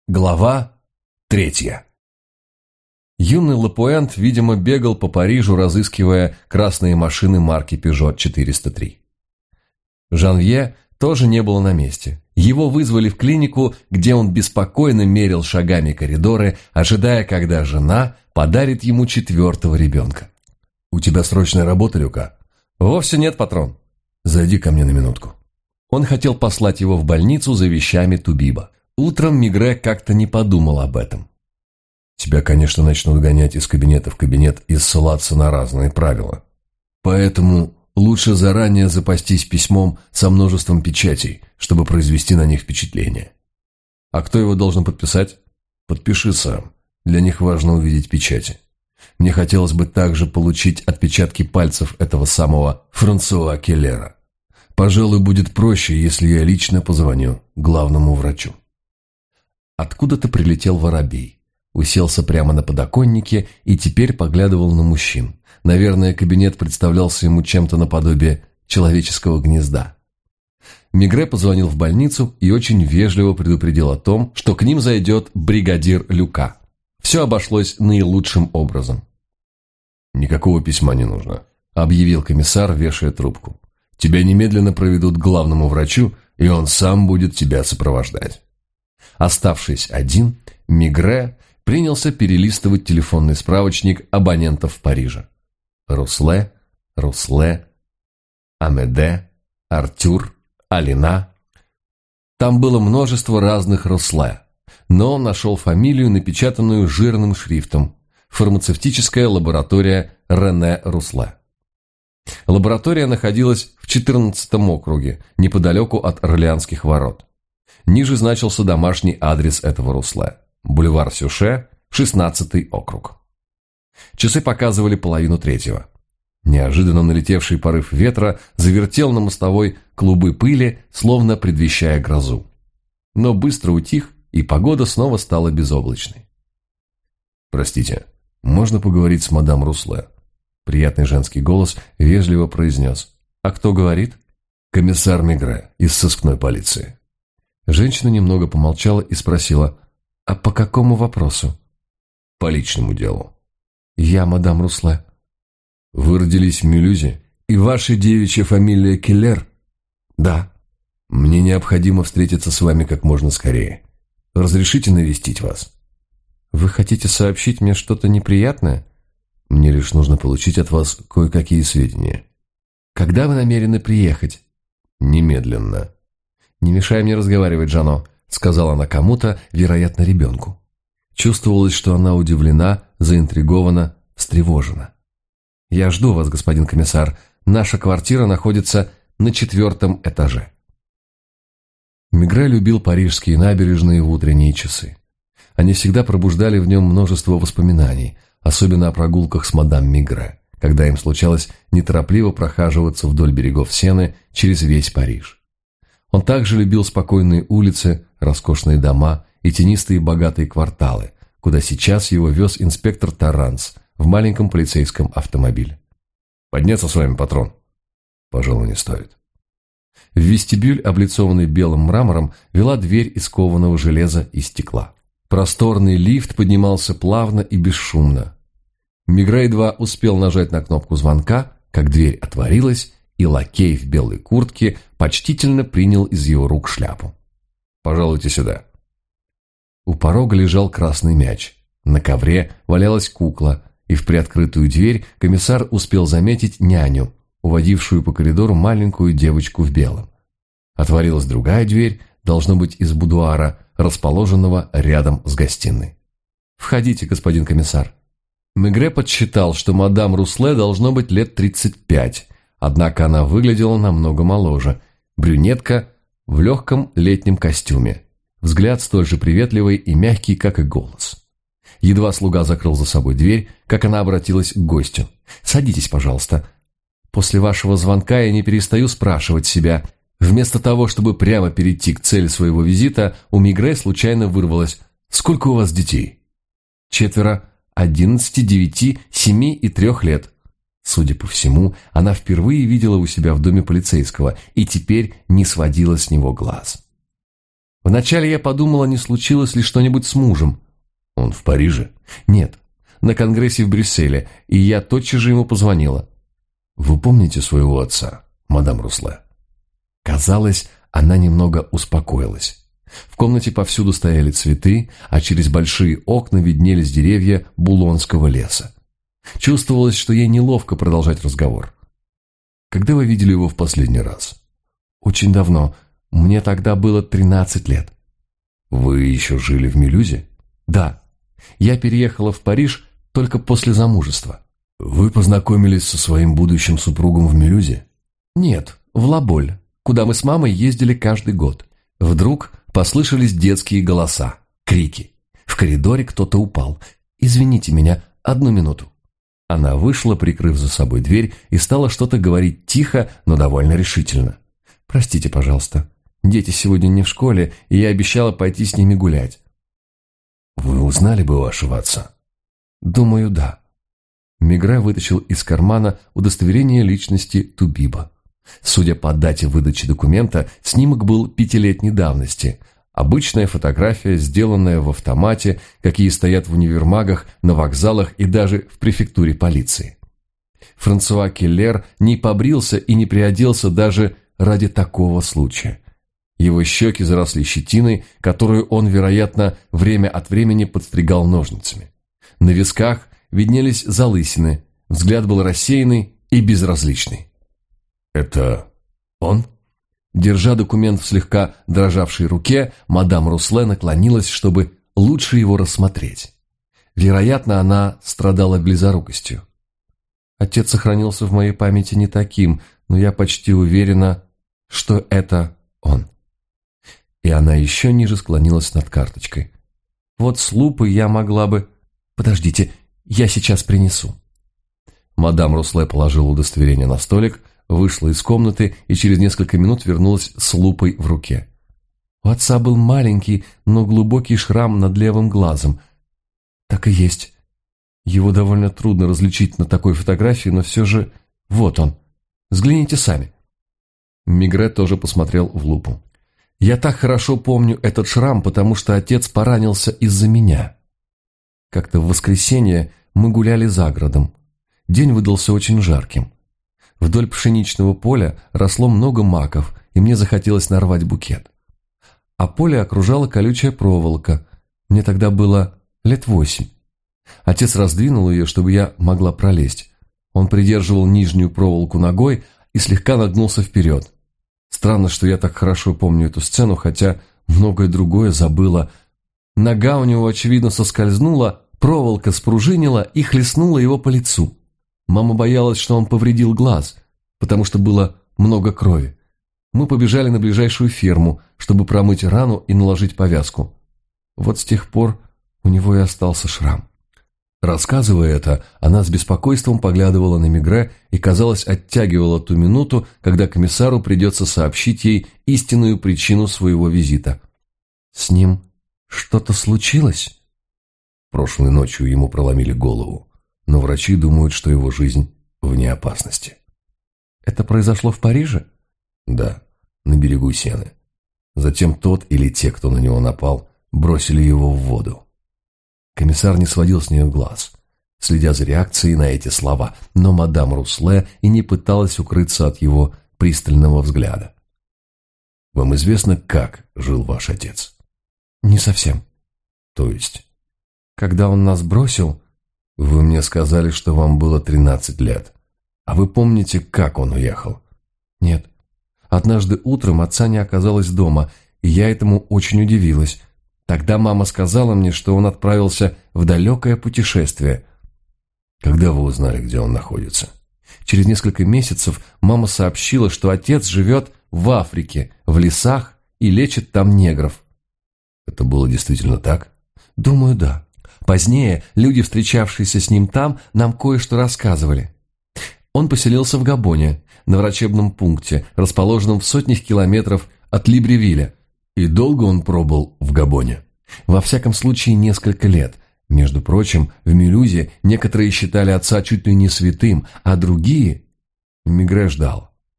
Глава 3. Юный Лапуэнт, видимо, бегал по Парижу, разыскивая красные машины марки Peugeot 403. Жанвье тоже не было на месте. Его вызвали в клинику, где он беспокойно мерил шагами коридоры, ожидая, когда жена подарит ему 4-го ребенка. «У тебя срочная работа, Люка?» «Вовсе нет, патрон». «Зайди ко мне на минутку». Он хотел послать его в больницу за вещами Тубиба. Утром Мигре как-то не подумал об этом. Тебя, конечно, начнут гонять из кабинета в кабинет и ссылаться на разные правила. Поэтому лучше заранее запастись письмом со множеством печатей, чтобы произвести на них впечатление. А кто его должен подписать? Подпиши сам. Для них важно увидеть печати. Мне хотелось бы также получить отпечатки пальцев этого самого Франсуа Келлера. Пожалуй, будет проще, если я лично позвоню главному врачу. Откуда-то прилетел воробей, уселся прямо на подоконнике и теперь поглядывал на мужчин. Наверное, кабинет представлялся ему чем-то наподобие человеческого гнезда. Мигре позвонил в больницу и очень вежливо предупредил о том, что к ним зайдет бригадир Люка. Все обошлось наилучшим образом. «Никакого письма не нужно», — объявил комиссар, вешая трубку. «Тебя немедленно проведут к главному врачу, и он сам будет тебя сопровождать». Оставшись один, Мигре принялся перелистывать телефонный справочник абонентов Парижа. Русле, Амеде, Артюр, Алина. Там было множество разных Русле, но он нашел фамилию, напечатанную жирным шрифтом: «Фармацевтическая лаборатория Рене Русле». Лаборатория находилась в 14-м округе, неподалеку от Орлеанских ворот. Ниже значился домашний адрес этого Русле: бульвар Сюше, 16-й округ. Часы показывали 2:30. Неожиданно налетевший порыв ветра завертел на мостовой клубы пыли, словно предвещая грозу. Но быстро утих, и погода снова стала безоблачной. «Простите, можно поговорить с мадам Русле?» Приятный женский голос вежливо произнес. «А кто говорит?» «Комиссар Мигре из сыскной полиции». Женщина немного помолчала и спросила: «А по какому вопросу?» «По личному делу». «Я мадам Русле». «Вы родились в Мюлюзе, и ваша девичья фамилия Келлер?» «Да». «Мне необходимо встретиться с вами как можно скорее. Разрешите навестить вас?» «Вы хотите сообщить мне что-то неприятное?» «Мне лишь нужно получить от вас кое-какие сведения». «Когда вы намерены приехать?» «Немедленно». «Не мешай мне разговаривать, Жано», — сказала она кому-то, вероятно, ребенку. Чувствовалось, что она удивлена, заинтригована, встревожена. «Я жду вас, господин комиссар. Наша квартира находится на 4-м этаже». Мигре любил парижские набережные в утренние часы. Они всегда пробуждали в нем множество воспоминаний, особенно о прогулках с мадам Мигре, когда им случалось неторопливо прохаживаться вдоль берегов Сены через весь Париж. Он также любил спокойные улицы, роскошные дома и тенистые богатые кварталы, куда сейчас его вез инспектор Таранс в маленьком полицейском автомобиле. «Подняться с вами, патрон?» «Пожалуй, не стоит». В вестибюль, облицованный белым мрамором, вела дверь из кованого железа и стекла. Просторный лифт поднимался плавно и бесшумно. Мигре едва успел нажать на кнопку звонка, как дверь отворилась, и лакей в белой куртке почтительно принял из его рук шляпу. «Пожалуйте сюда». У порога лежал красный мяч. На ковре валялась кукла, и в приоткрытую дверь комиссар успел заметить няню, уводившую по коридору маленькую девочку в белом. Отворилась другая дверь, должно быть, из будуара, расположенного рядом с гостиной. «Входите, господин комиссар». Мигре подсчитал, что мадам Русле должно быть лет 35, однако она выглядела намного моложе. Брюнетка в легком летнем костюме. Взгляд столь же приветливый и мягкий, как и голос. Едва слуга закрыл за собой дверь, как она обратилась к гостю. «Садитесь, пожалуйста. После вашего звонка я не перестаю спрашивать себя». Вместо того, чтобы прямо перейти к цели своего визита, у Мигре случайно вырвалось: «Сколько у вас детей?» 4, 11, 9, 7 и 3 лет. Судя по всему, она впервые видела у себя в доме полицейского и теперь не сводила с него глаз. Вначале я подумала, не случилось ли что-нибудь с мужем. Он в Париже? Нет, на конгрессе в Брюсселе, и я тотчас же ему позвонила. Вы помните своего отца, мадам Русле? Казалось, она немного успокоилась. В комнате повсюду стояли цветы, а через большие окна виднелись деревья Булонского леса. Чувствовалось, что ей неловко продолжать разговор. Когда вы видели его в последний раз? Очень давно. Мне тогда было 13 лет. Вы еще жили в Мюлюзе? Да. Я переехала в Париж только после замужества. Вы познакомились со своим будущим супругом в Мюлюзе? Нет, в Лаболь, куда мы с мамой ездили каждый год. Вдруг послышались детские голоса, крики. В коридоре кто-то упал. «Извините меня, 1 минуту». Она вышла, прикрыв за собой дверь, и стала что-то говорить тихо, но довольно решительно. «Простите, пожалуйста. Дети сегодня не в школе, и я обещала пойти с ними гулять». «Вы узнали бы вашего отца?» «Думаю, да». Мегре вытащил из кармана удостоверение личности Тубиба. Судя по дате выдачи документа, снимок был 5-летней давности. Обычная фотография, сделанная в автомате, какие стоят в универмагах, на вокзалах и даже в префектуре полиции. Франсуа Келлер не побрился и не приоделся даже ради такого случая. Его щеки заросли щетиной, которую он, вероятно, время от времени подстригал ножницами. На висках виднелись залысины, взгляд был рассеянный и безразличный. «Это он?» Держа документ в слегка дрожавшей руке, мадам Русле наклонилась, чтобы лучше его рассмотреть. Вероятно, она страдала близорукостью. Отец сохранился в моей памяти не таким, но я почти уверена, что это он. И она еще ниже склонилась над карточкой. Вот с лупой я могла бы... Подождите, я сейчас принесу. Мадам Русле положила удостоверение на столик, вышла из комнаты и через несколько минут вернулась с лупой в руке. У отца был маленький, но глубокий шрам над левым глазом. Так и есть. Его довольно трудно различить на такой фотографии, но все же... Вот он. Взгляните сами. Мегре тоже посмотрел в лупу. Я так хорошо помню этот шрам, потому что отец поранился из-за меня. Как-то в воскресенье мы гуляли за городом. День выдался очень жарким. Вдоль пшеничного поля росло много маков, и мне захотелось нарвать букет. А поле окружала колючая проволока. Мне тогда было 8 лет. Отец раздвинул ее, чтобы я могла пролезть. Он придерживал нижнюю проволоку ногой и слегка нагнулся вперед. Странно, что я так хорошо помню эту сцену, хотя многое другое забыла. Нога у него, очевидно, соскользнула, проволока спружинила и хлестнула его по лицу. Мама боялась, что он повредил глаз, потому что было много крови. Мы побежали на ближайшую ферму, чтобы промыть рану и наложить повязку. Вот с тех пор у него и остался шрам. Рассказывая это, она с беспокойством поглядывала на Мегре и, казалось, оттягивала ту минуту, когда комиссару придется сообщить ей истинную причину своего визита. «С ним что-то случилось?» Прошлой ночью ему проломили голову, но врачи думают, что его жизнь вне опасности. «Это произошло в Париже?» «Да, на берегу Сены. Затем тот или те, кто на него напал, бросили его в воду». Комиссар не сводил с нее глаз, следя за реакцией на эти слова, но мадам Русле и не пыталась укрыться от его пристального взгляда. «Вам известно, как жил ваш отец?» «Не совсем». «То есть?» «Когда он нас бросил...» «Вы мне сказали, что вам было 13 лет. А вы помните, как он уехал?» «Нет. Однажды утром отца не оказалось дома, и я этому очень удивилась. Тогда мама сказала мне, что он отправился в далекое путешествие». «Когда вы узнали, где он находится?» «Через несколько месяцев мама сообщила, что отец живет в Африке, в лесах и лечит там негров». «Это было действительно так?» «Думаю, да. Позднее люди, встречавшиеся с ним там, нам кое-что рассказывали. Он поселился в Габоне, на врачебном пункте, расположенном в сотнях километров от Либревиля. И долго он пробыл в Габоне? Во всяком случае, несколько лет. Между прочим, в Мюлюзе некоторые считали отца чуть ли не святым, а другие... Мегре ждал.